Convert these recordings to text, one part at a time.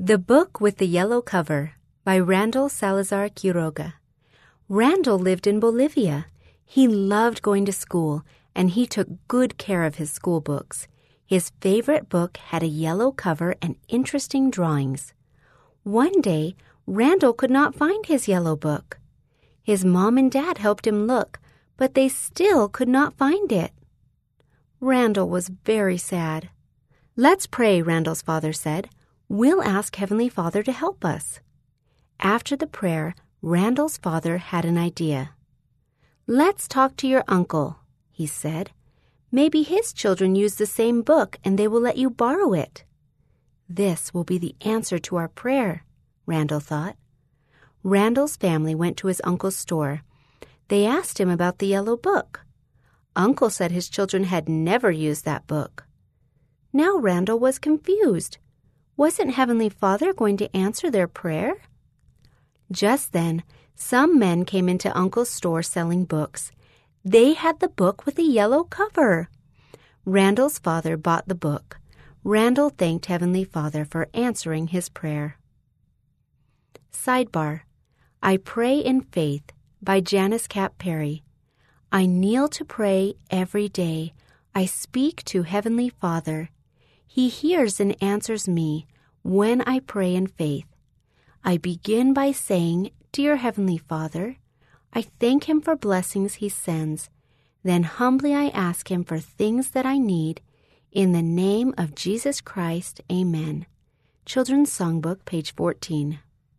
The Book with the Yellow Cover by Randall Salazar Quiroga. Randall lived in Bolivia. He loved going to school, and he took good care of his school books. His favorite book had a yellow cover and interesting drawings. One day, Randall could not find his yellow book. His mom and dad helped him look, but they still could not find it. Randall was very sad. "Let's pray," Randall's father said. "We'll ask Heavenly Father to help us." After the prayer, Randall's father had an idea. "Let's talk to your uncle," he said. "Maybe his children use the same book and they will let you borrow it." This will be the answer to our prayer, Randall thought. Randall's family went to his uncle's store. They asked him about the yellow book. Uncle said his children had never used that book. Now Randall was confused. Wasn't Heavenly Father going to answer their prayer? Just then, some men came into Uncle's store selling books. They had the book with a yellow cover. Randall's father bought the book. Randall thanked Heavenly Father for answering his prayer. Sidebar: I Pray in Faith by Janice Cap Perry. I kneel to pray every day. I speak to Heavenly Father. He hears and answers me when I pray in faith. I begin by saying, "Dear Heavenly Father," I thank Him for blessings He sends. Then humbly I ask Him for things that I need. In the name of Jesus Christ, Amen. Children's Songbook, page 14.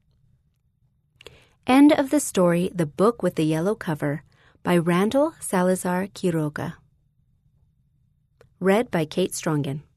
End of the story, The Book with the Yellow Cover, by Randall Salazar Quiroga. Read by Kate Strongen.